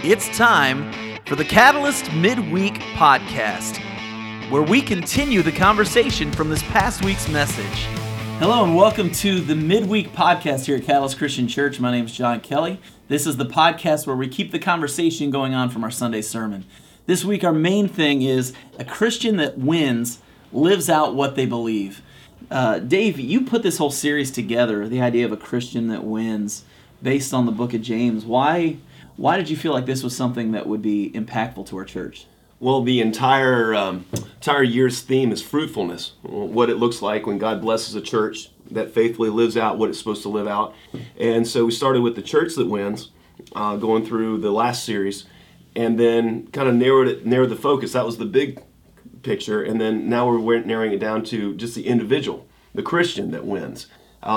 It's time for the Catalyst Midweek Podcast, where we continue the conversation from this past week's message. Hello and welcome to the Midweek Podcast here at Catalyst Christian Church. My name is John Kelly. This is the podcast where we keep the conversation going on from our Sunday sermon. This week our main thing is a Christian that wins lives out what they believe. Dave, you put this whole series together, the idea of a Christian that wins, based on the book of James. Why did you feel like this was something that would be impactful to our church? Well, the entire year's theme is fruitfulness, what it looks like when God blesses a church that faithfully lives out what it's supposed to live out. And so we started with the church that wins, going through the last series, and then kind of narrowed the focus. That was the big picture, and then now we're narrowing it down to just the individual, the Christian that wins.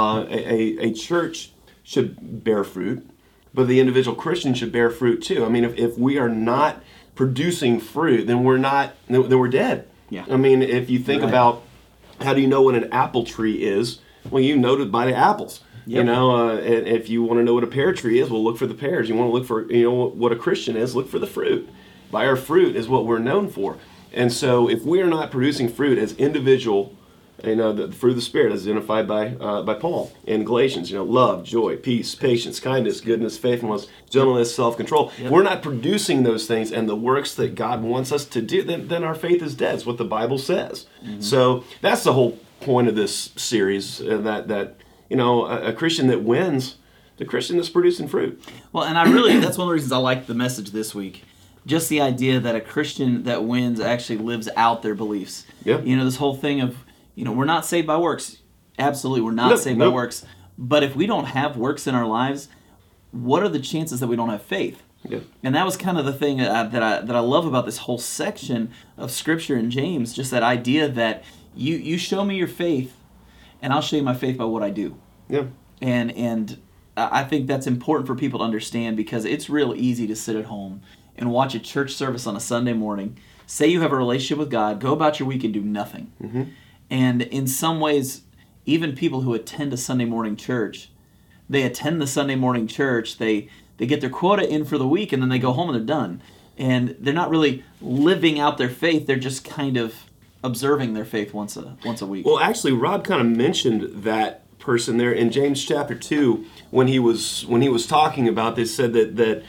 A church should bear fruit, but the individual Christian should bear fruit too. I mean, if we are not producing fruit, then we're dead. Yeah. I mean, if you think about how do you know what an apple tree is? Well, you know it by the apples. Yep. You know, and if you want to know what a pear tree is, well, look for the pears. You want to look for, what a Christian is, look for the fruit. By our fruit is what we're known for. And so if we are not producing fruit as individual, the fruit of the Spirit as identified by Paul in Galatians, love, joy, peace, patience, kindness, goodness, faithfulness, gentleness, self-control. Yep. We're not producing those things and the works that God wants us to do, then our faith is dead. It's what the Bible says. Mm-hmm. So that's the whole point of this series, that a Christian that wins, the Christian that's producing fruit. Well, and that's one of the reasons I like the message this week. Just the idea that a Christian that wins actually lives out their beliefs. Yeah. This whole thing of, we're not saved by works. Absolutely, we're not saved by works. But if we don't have works in our lives, what are the chances that we don't have faith? Yeah. And that was kind of the thing that I love about this whole section of Scripture in James, just that idea that you show me your faith, and I'll show you my faith by what I do. Yeah. And I think that's important for people to understand, because it's real easy to sit at home and watch a church service on a Sunday morning, say you have a relationship with God, go about your week and do nothing. Mm-hmm. And in some ways, even people who attend a Sunday morning church, they attend the Sunday morning church, they get their quota in for the week, and then they go home and they're done. And they're not really living out their faith, they're just kind of observing their faith once a week. Well, actually, Rob kind of mentioned that person there in James chapter 2 when he was talking about this. Said that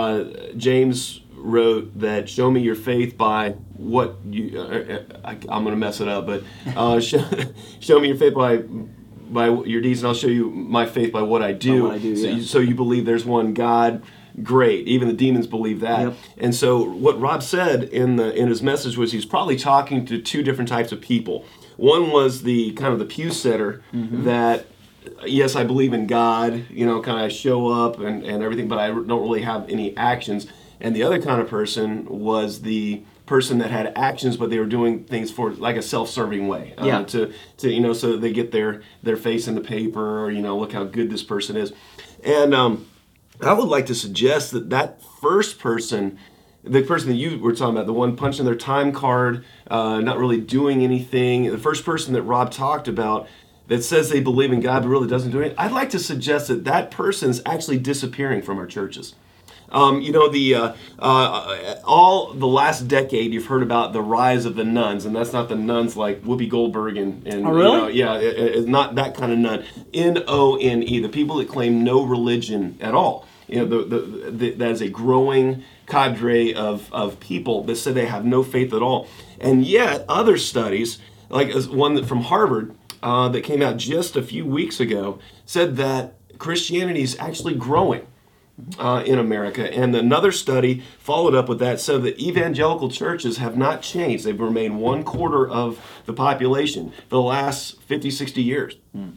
James wrote that show me your faith by what you I'm going to mess it up, but show me your faith by your deeds, and I'll show you my faith by what I do. So you believe there's one God. Great. Even the demons believe that. Yep. And so what Rob said in his message was he's probably talking to two different types of people. One was the kind of the pew sitter, mm-hmm. that, yes, I believe in God, kind of show up and everything, but I don't really have any actions. And the other kind of person was the person that had actions, but they were doing things for like a self-serving way, to so that they get their face in the paper, or look how good this person is. And I would like to suggest that first person, the person that you were talking about, the one punching their time card, not really doing anything, the first person that Rob talked about that says they believe in God but really doesn't do anything, I'd like to suggest that person's actually disappearing from our churches. All the last decade you've heard about the rise of the nuns, and that's not the nuns like Whoopi Goldberg and oh, really? It's not that kind of nun. None, the people that claim no religion at all. That is a growing cadre of people that say they have no faith at all. And yet other studies, like one from Harvard that came out just a few weeks ago, said that Christianity is actually growing in America. And another study followed up with that, said that evangelical churches have not changed. They've remained 1/4 of the population for the last 50, 60 years.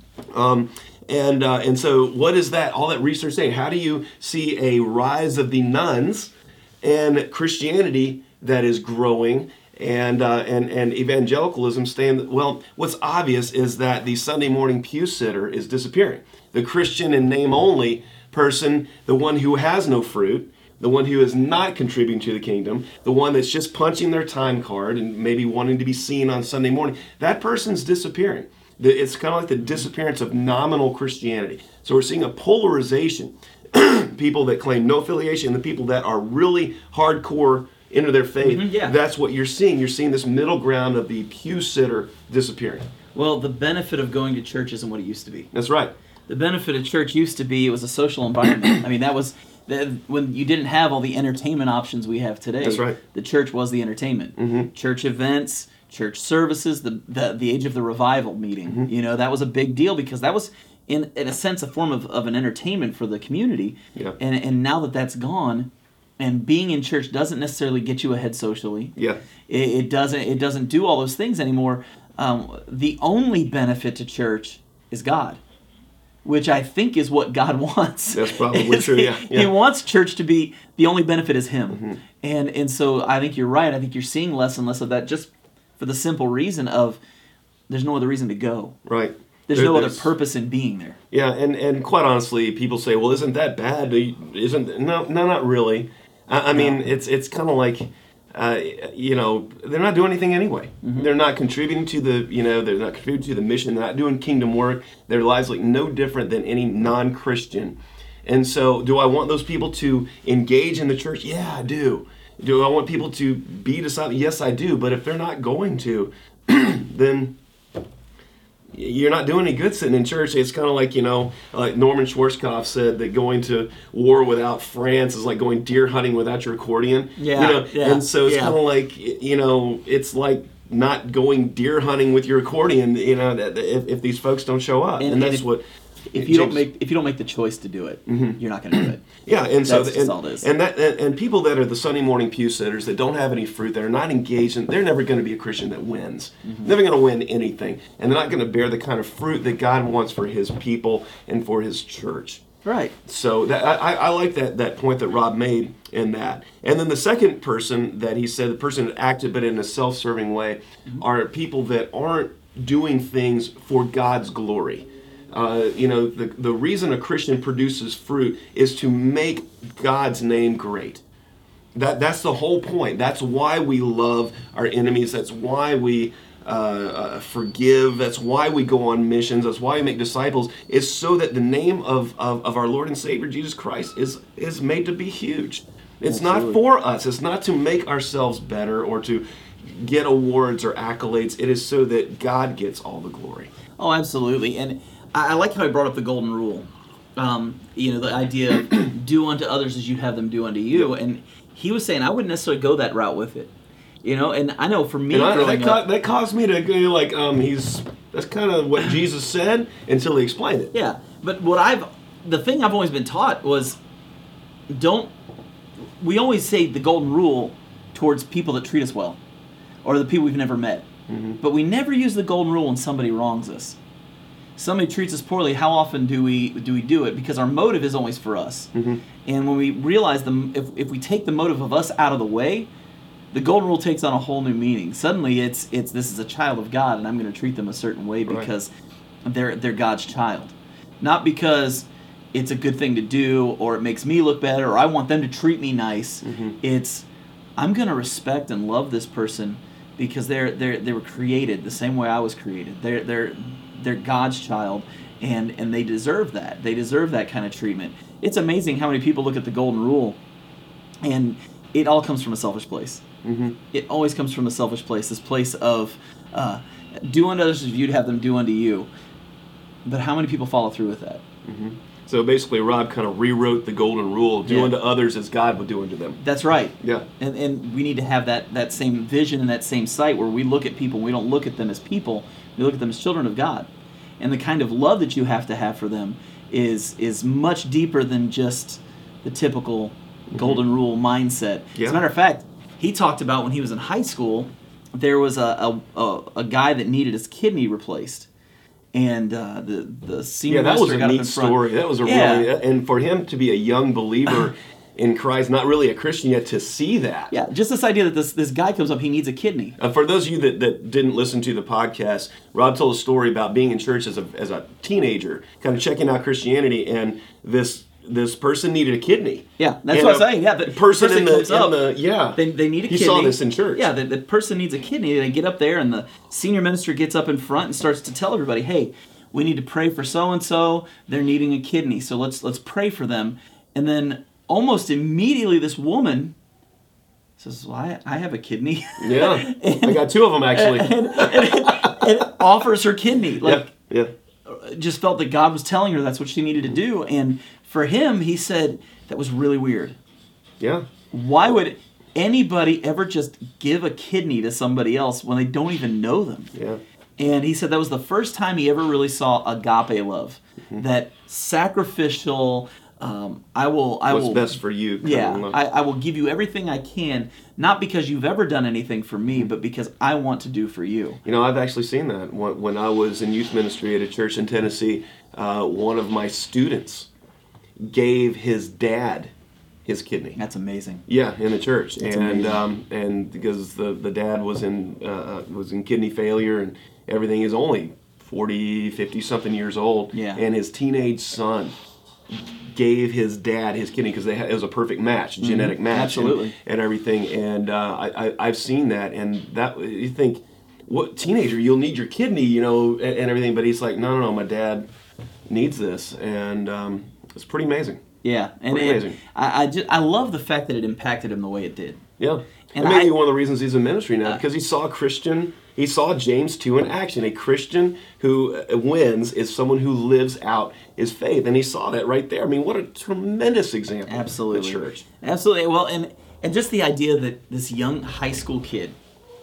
And so what is that, all that research saying? How do you see a rise of the nuns and Christianity that is growing and evangelicalism staying? Well, what's obvious is that the Sunday morning pew sitter is disappearing. The Christian in name only person, the one who has no fruit, the one who is not contributing to the kingdom, the one that's just punching their time card and maybe wanting to be seen on Sunday morning, that person's disappearing. It's kind of like the disappearance of nominal Christianity. So we're seeing a polarization. people that claim no affiliation and the people that are really hardcore into their faith. That's what you're seeing. You're seeing this middle ground of the pew sitter disappearing. Well, the benefit of going to church isn't what it used to be. That's right. The benefit of church used to be it was a social environment. I mean, that was when you didn't have all the entertainment options we have today. That's right. The church was the entertainment. Church events, church services, the age of the revival meeting. You know, that was a big deal because that was in a sense a form of an entertainment for the community. Yeah. And now that that's gone, and being in church doesn't necessarily get you ahead socially. Yeah. It doesn't do all those things anymore. The only benefit to church is God, which I think is what God wants. That's probably true, yeah. He wants church to be, the only benefit is Him. And so I think you're right. I think you're seeing less and less of that just for the simple reason of there's no other reason to go. Right. There's no other purpose in being there. Yeah, and quite honestly, people say, well, isn't that bad? No, not really. I mean, it's kind of like, they're not doing anything anyway. They're not contributing to they're not contributing to the mission. They're not doing kingdom work. Their lives look no different than any non-Christian. And so, do I want those people to engage in the church? Yeah, I do. Do I want people to be disciples? Yes, I do. But if they're not going to, then you're not doing any good sitting in church. It's kind of like, like Norman Schwarzkopf said that going to war without France is like going deer hunting without your accordion. And so it's kind of like, it's like not going deer hunting with your accordion, if these folks don't show up. And that's what... If you don't make the choice to do it, you're not going to do it. Yeah, and so that's all it is. And people that are the Sunday morning pew sitters that don't have any fruit, that are not engaged, they're never going to be a Christian that wins. Never going to win anything, and they're not going to bear the kind of fruit that God wants for His people and for His church. Right. So I like that point that Rob made in that. And then the second person that he said, the person that acted but in a self-serving way, are people that aren't doing things for God's glory. The reason a Christian produces fruit is to make God's name great. That's the whole point. That's why we love our enemies. That's why we forgive. That's why we go on missions. That's why we make disciples. Is so that the name of our Lord and Savior Jesus Christ is made to be huge. It's Absolutely. Not for us. It's not to make ourselves better or to get awards or accolades. It is so that God gets all the glory. Oh, absolutely. And I like how he brought up the golden rule. The idea of do unto others as you'd have them do unto you. Yep. And he was saying I wouldn't necessarily go that route with it. And I know for me that caused me to go like, that's kind of what Jesus said until he explained it. Yeah. But the thing I've always been taught was we always say the golden rule towards people that treat us well or the people we've never met. But we never use the golden rule when somebody wrongs us. Somebody treats us poorly, how often do we do it? Because our motive is always for us. And when we realize if we take the motive of us out of the way, the golden rule takes on a whole new meaning. Suddenly it's this is a child of God and I'm going to treat them a certain way because they're God's child. Not because it's a good thing to do or it makes me look better or I want them to treat me nice. It's I'm going to respect and love this person because they were created the same way I was created. They're God's child, and they deserve that. They deserve that kind of treatment. It's amazing how many people look at the golden rule, and it all comes from a selfish place. It always comes from a selfish place, this place of do unto others as you'd have them do unto you. But how many people follow through with that? So basically, Rob kind of rewrote the golden rule, do unto others as God would do unto them. That's right. Yeah. And we need to have that same vision and that same sight where we look at people, we don't look at them as people, we look at them as children of God. And the kind of love that you have to have for them is much deeper than just the typical golden rule mindset. Yeah. As a matter of fact, he talked about when he was in high school, there was a guy that needed his kidney replaced. And the senior minister got up in front. That was a neat story. That was really, and for him to be a young believer in Christ, not really a Christian yet, to see that. Yeah, just this idea that this guy comes up, he needs a kidney. For those of you that didn't listen to the podcast, Rob told a story about being in church as a teenager, kind of checking out Christianity, and this person needed a kidney. Yeah, that's what I'm saying. Yeah, the person comes up, they need a kidney. He saw this in church. Yeah, the person needs a kidney. They get up there, and the senior minister gets up in front and starts to tell everybody, hey, we need to pray for so-and-so. They're needing a kidney, so let's pray for them. And then almost immediately this woman says, well, I have a kidney. Yeah, I got 2 of them actually. and offers her kidney. Like, yeah. just felt that God was telling her that's what she needed to do. And for him, he said, that was really weird. Yeah. Why would anybody ever just give a kidney to somebody else when they don't even know them? Yeah. And he said that was the first time he ever really saw agape love, that sacrificial. What's best for you? I will give you everything I can, not because you've ever done anything for me, but because I want to do for you. You know, I've actually seen that. When I was in youth ministry at a church in Tennessee, one of my students gave his dad his kidney. That's amazing. Yeah, in the church, That's and amazing. And because the dad was in kidney failure and everything, is only 40, 50 something years old, Yeah. and his teenage son gave his dad his kidney because it was a perfect match, genetic match, Absolutely. and everything. And I've seen that, and that you think, what teenager, you'll need your kidney, you know, and everything. But he's like, no, my dad needs this, and it's pretty amazing. Yeah, and Pretty amazing. I love the fact that it impacted him the way it did. Yeah, And and maybe one of the reasons he's in ministry now, because he saw James 2 in action. A Christian who wins is someone who lives out his faith, and he saw that right there. I mean, what a tremendous example! Absolutely. The church. Absolutely. Well, and just the idea that this young high school kid,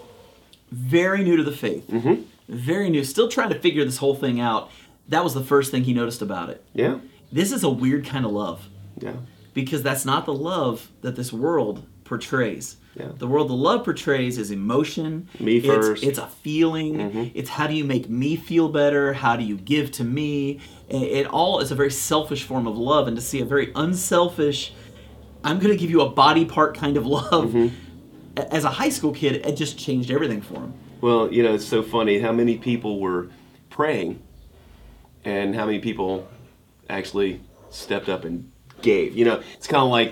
very new to the faith, very new, still trying to figure this whole thing out. That was the first thing he noticed about it. Yeah, This is a weird kind of love, yeah, because that's not the love that this world portrays. Yeah. The world the love portrays is emotion. Me first. It's a feeling. It's how do you make me feel better? How do you give to me? It all is a very selfish form of love, and to see a very unselfish, I'm going to give you a body part kind of love. As a high school kid, it just changed everything for him. Well, you know, it's so funny how many people were praying and how many people actually stepped up and gave. You know, it's kind of like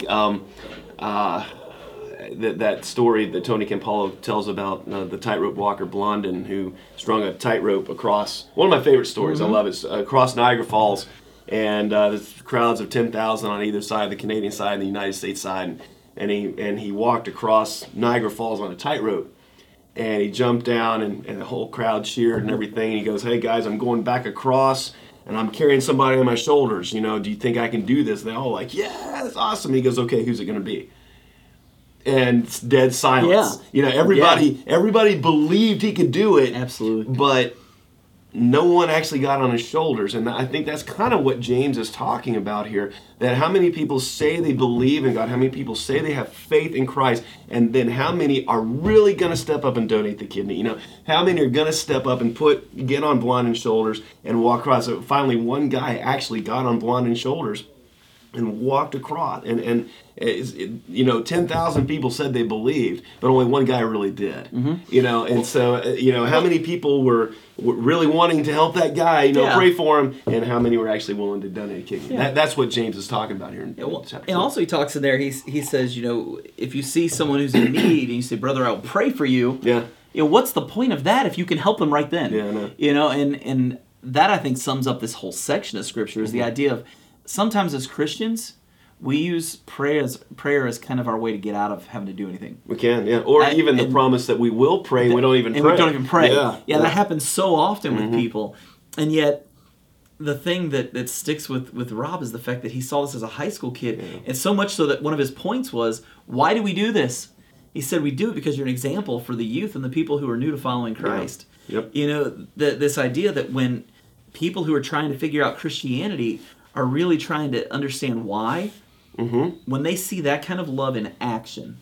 that story that Tony Campolo tells about the tightrope walker Blondin who strung a tightrope across, one of my favorite stories, I love it, across Niagara Falls. And there's crowds of 10,000 on either side, the Canadian side and the United States side. And he walked across Niagara Falls on a tightrope. And he jumped down, and the whole crowd cheered and everything. And he goes, "Hey guys, I'm going back across, and I'm carrying somebody on my shoulders. You know, do you think I can do this?" And they're all like, "Yeah, that's awesome." He goes, "Okay, who's it going to be?" And it's dead silence. Yeah. You know, everybody believed he could do it. Absolutely. But no one actually got on his shoulders. And I think that's kind of what James is talking about here. That how many people say they believe in God, how many people say they have faith in Christ, and then how many are really going to step up and donate the kidney? You know, how many are going to step up and get on Blondin's shoulders and walk across? So finally, one guy actually got on Blondin's shoulders and walked across. And 10,000 people said they believed, but only one guy really did. You know, and so, how many people were really wanting to help that guy, pray for him, and how many were actually willing to donate a kidney. Yeah. That's what James is talking about here in chapter 2. And also he talks in there, he says, if you see someone who's in need and you say, "Brother, I'll pray for you," Yeah. What's the point of that if you can help them right then? Yeah, I know. And that I think sums up this whole section of Scripture is the idea of sometimes as Christians, we use prayer as kind of our way to get out of having to do anything. We can, yeah. Or even the promise that we will pray and we don't even pray. We don't even pray. Yeah, that happens so often with people. And yet, the thing that sticks with Rob is the fact that he saw this as a high school kid. Yeah. And so much so that one of his points was, why do we do this? He said, we do it because you're an example for the youth and the people who are new to following Christ. Yeah. Yep. This idea that when people who are trying to figure out Christianity are really trying to understand why, when they see that kind of love in action,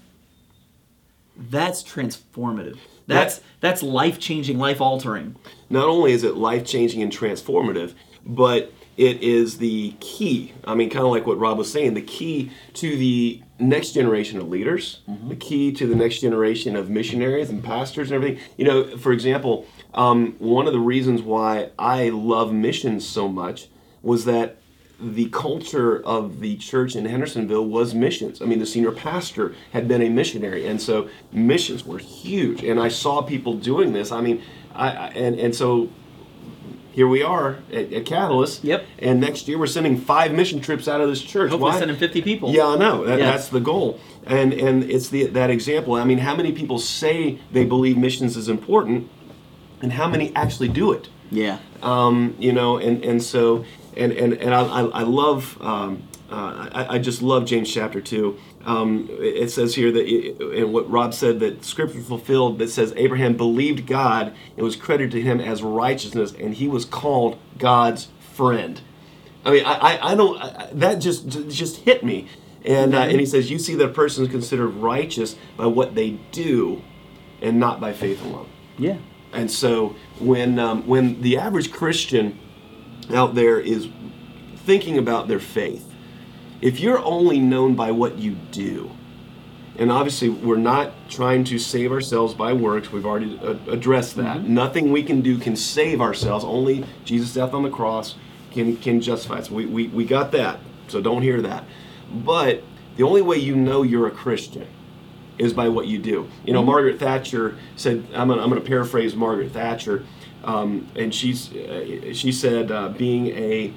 that's transformative. That's life-changing, life-altering. Not only is it life-changing and transformative, but it is the key. I mean, kind of like what Rob was saying, the key to the next generation of leaders, the key to the next generation of missionaries and pastors and everything. For example, one of the reasons why I love missions so much was that the culture of the church in Hendersonville was missions. I mean, the senior pastor had been a missionary, and so missions were huge. And I saw people doing this. I mean, so here we are at Catalyst. Yep. And next year we're sending 5 mission trips out of this church. Hopefully Why? sending 50 people. Yeah, I know. That's the goal. And it's that example. I mean, how many people say they believe missions is important, and how many actually do it? Yeah. You know, and so I love I just love James chapter 2. It says here that, and what Rob said, that Scripture fulfilled, that says Abraham believed God and was credited to him as righteousness, and he was called God's friend. I mean, I don't, that just hit me. And he says, you see that a person is considered righteous by what they do, and not by faith alone. Yeah. And so when the average Christian out there is thinking about their faith, if you're only known by what you do, and obviously we're not trying to save ourselves by works, we've already addressed that. Mm-hmm. Nothing we can do can save ourselves. Only Jesus' death on the cross can justify us. We got that, so don't hear that. But the only way you know you're a Christian is by what you do. You know, Margaret Thatcher said, I'm going to paraphrase Margaret Thatcher, and she said, being a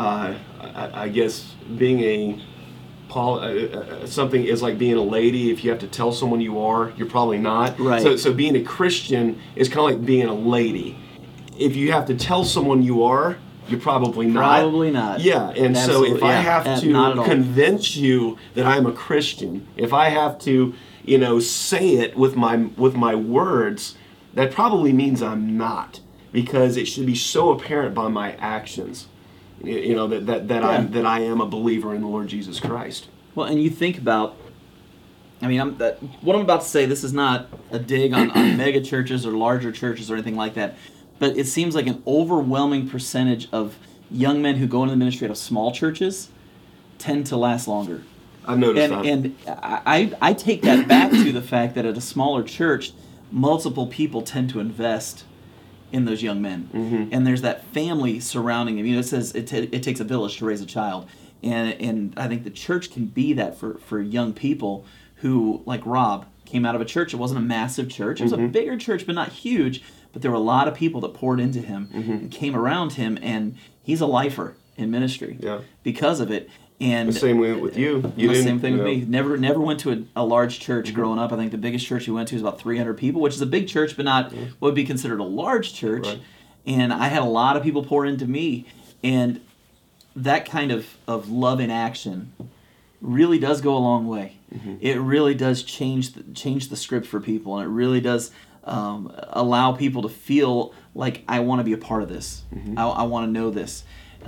something is like being a lady. If you have to tell someone you are, you're probably not. Right. So being a Christian is kind of like being a lady. If you have to tell someone you are, you're probably not. Probably not. Yeah, and Absolutely. so if I have to convince you that I'm a Christian, if I have to, say it with my words, that probably means I'm not, because it should be so apparent by my actions, that I am a believer in the Lord Jesus Christ. Well, and you think about, what I'm about to say, this is not a dig on mega churches or larger churches or anything like that, but it seems like an overwhelming percentage of young men who go into the ministry out of small churches tend to last longer. I've noticed that. And I take that back to the fact that at a smaller church, multiple people tend to invest in those young men. Mm-hmm. And there's that family surrounding them. It says it takes a village to raise a child. And I think the church can be that for young people who, like Rob, came out of a church. It wasn't a massive church. It was a bigger church, but not huge. But there were a lot of people that poured into him and came around him, and he's a lifer in ministry because of it. And the same way with you. The same thing with me. Never went to a large church growing up. I think the biggest church we went to was about 300 people, which is a big church, but not what would be considered a large church. Right. And I had a lot of people pour into me, and that kind of love in action really does go a long way. Mm-hmm. It really does change the script for people, and it really does allow people to feel like, I want to be a part of this. Mm-hmm. I want to know this.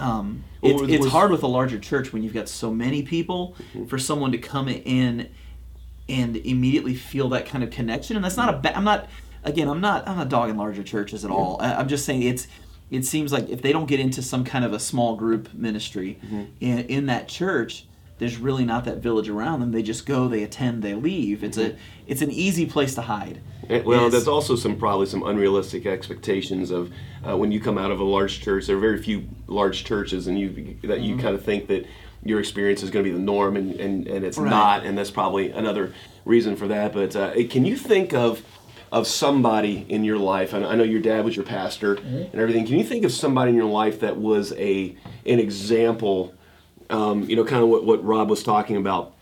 It's hard with a larger church when you've got so many people for someone to come in and immediately feel that kind of connection. And that's not I'm not dogging larger churches at all. I'm just saying it seems like if they don't get into some kind of a small group ministry in that church, there's really not that village around them. They just go, they attend, they leave. It's an easy place to hide. Well, there's also probably some unrealistic expectations of when you come out of a large church. There are very few large churches, and you kind of think that your experience is going to be the norm, and it's not, and that's probably another reason for that. But can you think of somebody in your life? I know your dad was your pastor and everything. Can you think of somebody in your life that was an example? Kind of what Rob was talking about,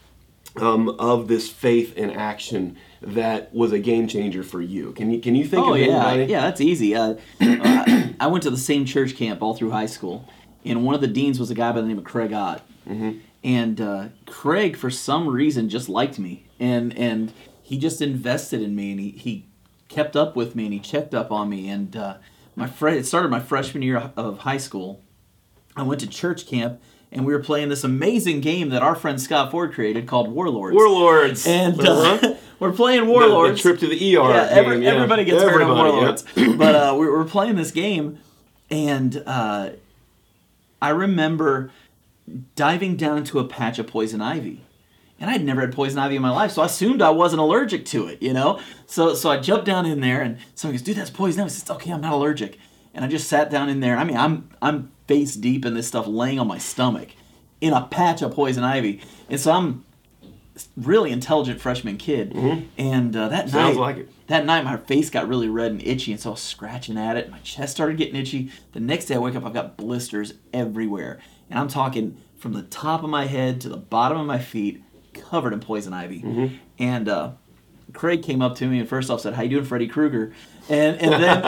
of this faith in action that was a game changer for you. Can you think of anybody? Yeah, that's easy. I went to the same church camp all through high school, and one of the deans was a guy by the name of Craig Ott. Mm-hmm. And Craig, for some reason, just liked me, and he just invested in me, and he kept up with me, and he checked up on me. And it started my freshman year of high school. I went to church camp, and we were playing this amazing game that our friend Scott Ford created called Warlords. Warlords! And we're playing Warlords. The trip to the ER game. Everybody gets hurt on Warlords. Yeah. But we're playing this game, and I remember diving down into a patch of poison ivy. And I'd never had poison ivy in my life, so I assumed I wasn't allergic to it, So I jumped down in there, and someone goes, "Dude, that's poison ivy." I said, "Okay, I'm not allergic." And I just sat down in there. I'm face deep in this stuff, laying on my stomach in a patch of poison ivy. And so I'm really intelligent freshman kid. And Sounds like it. That night my face got really red and itchy, and so I was scratching at it. My chest started getting itchy. The next day I wake up, I've got blisters everywhere. And I'm talking from the top of my head to the bottom of my feet, covered in poison ivy. And Craig came up to me and first off said, "How you doing, Freddy Krueger?" And then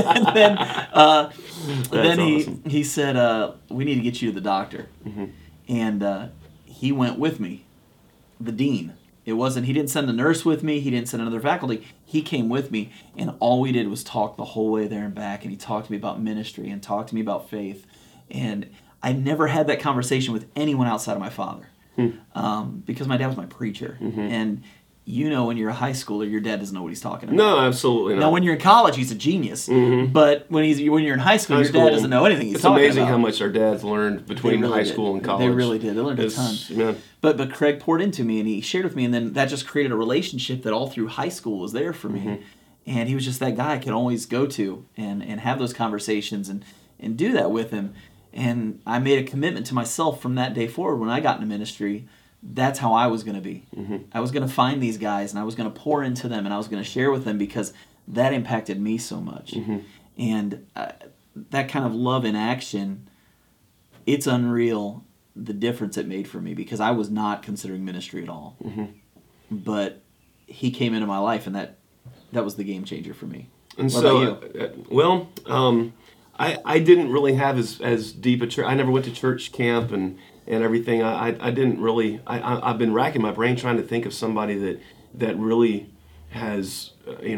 awesome. he said, "We need to get you to the doctor." And he went with me, the dean. He didn't send a nurse with me. He didn't send another faculty. He came with me, and all we did was talk the whole way there and back. And he talked to me about ministry and talked to me about faith. And I never had that conversation with anyone outside of my father, because my dad was my preacher. And when you're a high schooler, your dad doesn't know what he's talking about. No, absolutely not. Now, when you're in college, he's a genius. But when you're in high school, your dad doesn't know anything he's talking about. It's amazing how much our dads learned between high school and college. They really did. They learned a ton. Yeah. But Craig poured into me, and he shared with me, and then that just created a relationship that all through high school was there for me. And he was just that guy I could always go to and have those conversations and do that with him. And I made a commitment to myself from that day forward when I got into ministry. That's how I was going to be. I was going to find these guys, and I was going to pour into them, and I was going to share with them because that impacted me so much. And that kind of love in action, it's unreal the difference it made for me, because I was not considering ministry at all. But he came into my life, and that was the game changer for me. And what so, about you? I didn't really have as deep a church. I never went to church camp and everything. I didn't really. I've been racking my brain trying to think of somebody that really has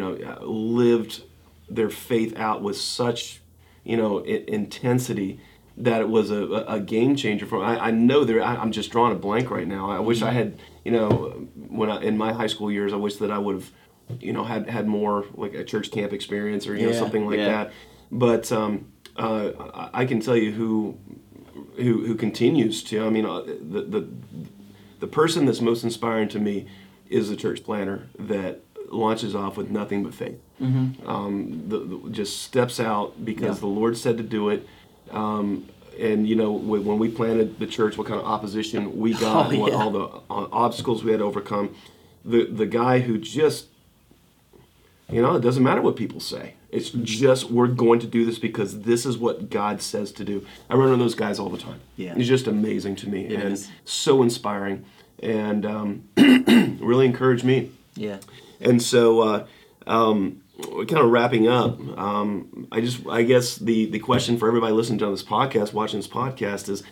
lived their faith out with such intensity that it was a game changer for me. I know I'm just drawing a blank right now. I wish I had in my high school years. I wish that I would have had more like a church camp experience or something like that. But I can tell you who continues to. I mean, the person that's most inspiring to me is the church planner that launches off with nothing but faith. Just steps out because the Lord said to do it. And when we planted the church, what kind of opposition we got, what all the obstacles we had to overcome. The guy who just, it doesn't matter what people say. It's just, we're going to do this because this is what God says to do. I run into those guys all the time. Yeah. He's just amazing to me It and is. so inspiring and really encouraged me. Yeah. And so, kind of wrapping up, I guess the question for everybody listening to this podcast, watching this podcast is,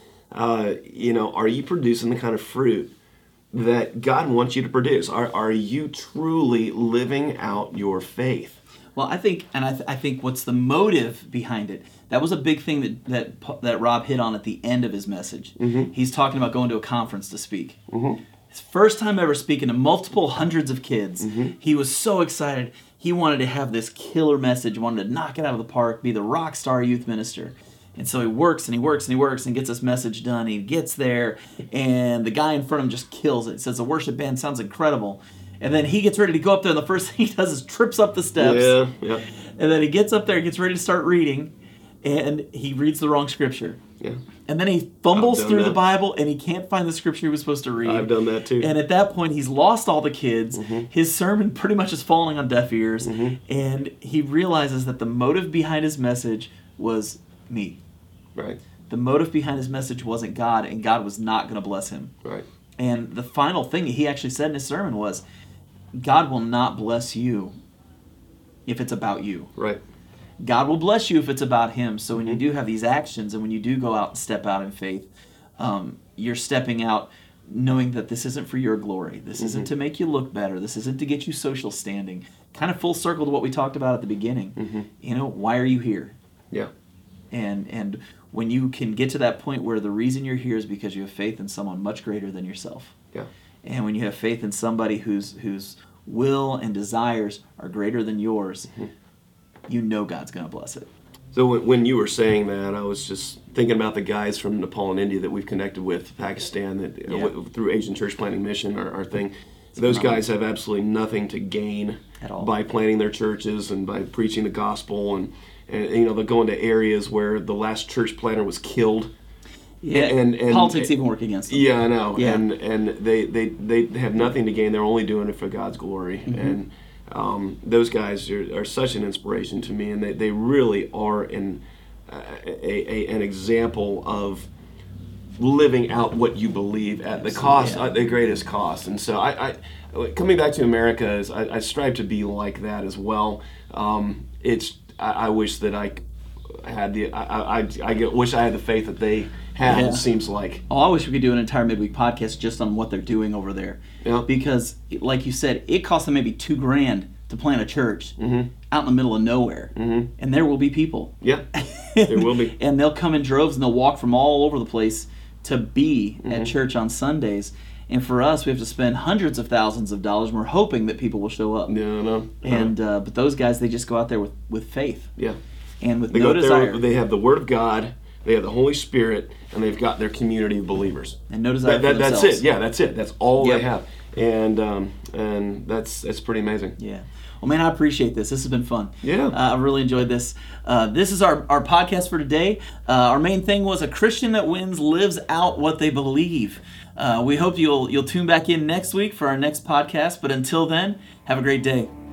are you producing the kind of fruit that God wants you to produce? Are you truly living out your faith? Well, I think what's the motive behind it? That was a big thing that Rob hit on at the end of his message. He's talking about going to a conference to speak. His first time ever speaking to multiple hundreds of kids. He was so excited. He wanted to have this killer message, wanted to knock it out of the park, be the rock star youth minister. And so he works and he works and he works and gets this message done. He gets there, and the guy in front of him just kills it. He says, the worship band sounds incredible. And then he gets ready to go up there, and the first thing he does is trips up the steps. Yeah. And then he gets up there, gets ready to start reading, and he reads the wrong scripture. Yeah. And then he fumbles through the that. Bible, and he can't find the scripture he was supposed to read. I've done that too. And at that point, he's lost all the kids. His sermon pretty much is falling on deaf ears. And he realizes that the motive behind his message was me. Right. The motive behind his message wasn't God, and God was not going to bless him. Right. And the final thing he actually said in his sermon was, God will not bless you if it's about you. Right. God will bless you if it's about Him. So when you do have these actions and when you do go out and step out in faith, you're stepping out knowing that this isn't for your glory. This isn't to make you look better. This isn't to get you social standing. Kind of full circle to what we talked about at the beginning. Why are you here? Yeah. And when you can get to that point where the reason you're here is because you have faith in someone much greater than yourself. Yeah. And when you have faith in somebody whose will and desires are greater than yours, you know God's going to bless it. So when you were saying that, I was just thinking about the guys from Nepal and India that we've connected with, Pakistan, that through Asian Church Planting Mission, our thing. Those guys have absolutely nothing to gain At all. by planting their churches and by preaching the gospel, and they'll go into areas where the last church planter was killed. Yeah, and politics even work against them. Yeah, I know. Yeah. And they have nothing to gain. They're only doing it for God's glory. Mm-hmm. And those guys are such an inspiration to me, and they really are an example of living out what you believe at the cost, the greatest cost. And so I coming back to America, I strive to be like that as well. I wish that I had wish I had the faith that they had. Yeah. It seems like. Oh, I wish we could do an entire midweek podcast just on what they're doing over there. Yeah. Because, like you said, it costs them maybe $2,000 to plant a church out in the middle of nowhere, and there will be people. Yeah, there will be. And they'll come in droves and they'll walk from all over the place to be at church on Sundays. And for us, we have to spend hundreds of thousands of dollars. And we're hoping that people will show up. No. And but those guys, they just go out there with faith. Yeah. And with They no go desire. there, they have the Word of God, they have the Holy Spirit, and they've got their community of believers. And no desire for That's themselves. it. Yeah, that's it. That's all Yep. they have. And that's pretty amazing. Yeah. Well, man, I appreciate this. This has been fun. Yeah. I really enjoyed this. This is our podcast for today. Our main thing was a Christian that wins lives out what they believe. We hope you'll tune back in next week for our next podcast. But until then, have a great day.